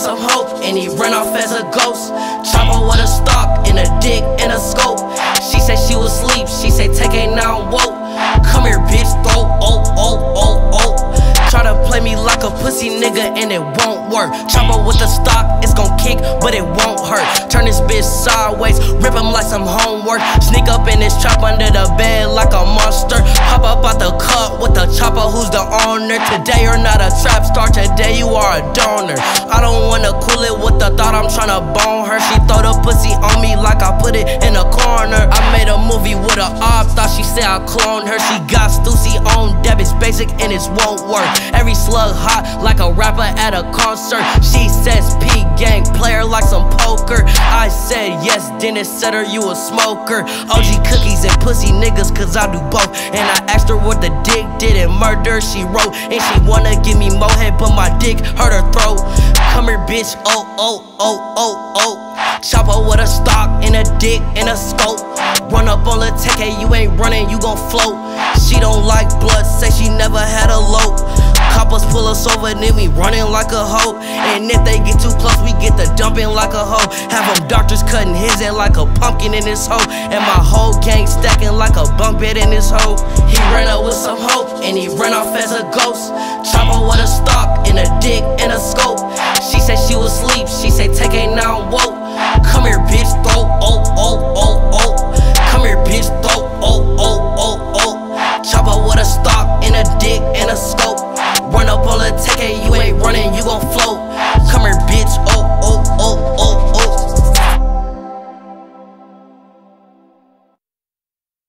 some hope, and he ran off as a ghost. Chopper with a stock, and a dick, and a scope. She said she was asleep, she said take it now and woke. Come here bitch, throw, oh, oh, oh, oh. Try to play me like a pussy nigga and it won't work. Chopper with the stock, it's gon' kick, but it won't hurt. Turn this bitch sideways, rip him like some homework. Sneak up in this trap under the bed like a monster. Hop up out the cut with the chopper, who's the owner? Today you're not a trap star, today you are a donor. I don't wanna cool it with the thought I'm tryna bone her. She throw the pussy on me like I put it in a corner. I made a movie with a op, thought she said I cloned her. She got Stussy on debits, basic and it won't work. Every slug hot like a rapper at a concert. She says P gang player like some poker. I said yes, then it said her you a smoker. OG cookies and pussy niggas cause I do both. And I asked her what the dick did and murder she wrote. And she wanna give me more head but my dick hurt her throat. Come here bitch, oh, oh, oh, oh, oh. Chopper with a stock and a dick and a scope. Run up on Lil Teke, you ain't running, you gon' float. She don't like blood, say she never had a lope. Coppers pull us over, then we running like a hoe. And if they get too close, we get the dumping like a hoe. Have them doctors cutting his head like a pumpkin in this hoe. And my whole gang stacking like a bunk bed in this hoe. He ran up with some hope, and he ran off as a ghost. Chopper with a stock, and a dick, and a scope. She said she was asleep, she said take it now and woke.